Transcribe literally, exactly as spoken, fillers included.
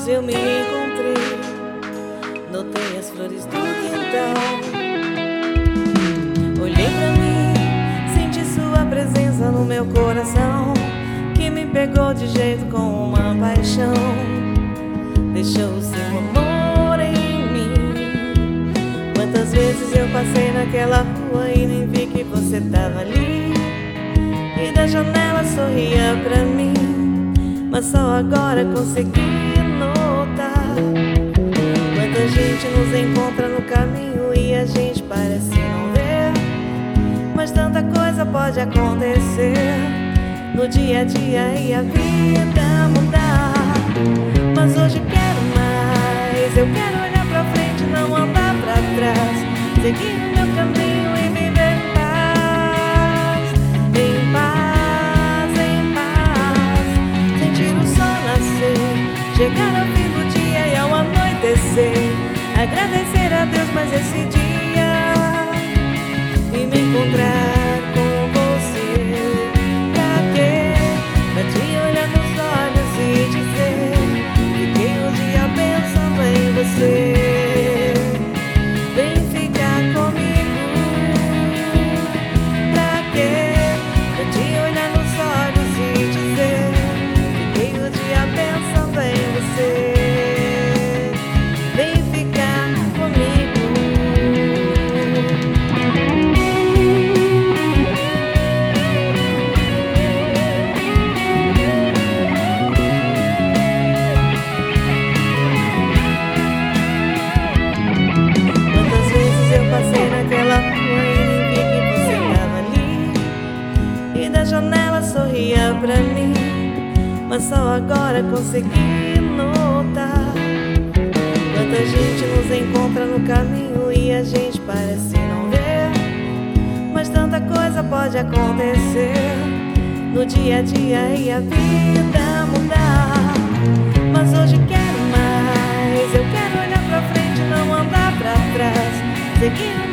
olhos eu me encontrei, notei as flores do quintal. Olhei pra mim, senti sua presença no meu coração, que me pegou de jeito com uma paixão. Deixou o seu amor em mim. Quantas vezes eu passei naquela rua e nem vi que você tava ali, e da janela sorria pra mim, mas só agora consegui notar. Quanta gente nos encontra no caminho e a gente parece não ver, mas tanta coisa pode acontecer no dia a dia e a vida mudar. Mas hoje quero mais, eu quero olhar pra frente, não andar pra trás, seguir o meu caminho e viver em paz, em paz, em paz. Sentir o sol nascer, chegar ao fim do dia e ao anoitecer, agradecer a Deus mais esse dia e me encontrar com você. Pra quê? Pra te olhar nos olhos e dizer: fiquei um dia pensando em você. Vem ficar comigo. Pra quê? Pra te olhar nos olhos e dizer: fiquei um dia pensando em você. Vem ficar comigo. Quantas vezes eu passei naquela rua e nem vi que você tava ali, e da janela sorria pra mim, mas só agora consegui notar. Quanta gente nos encontra no caminho e a gente parece não ver, mas tanta coisa pode acontecer no dia a dia e a vida mudar. Mas hoje quero mais, eu quero olhar pra frente, não andar pra trás, seguir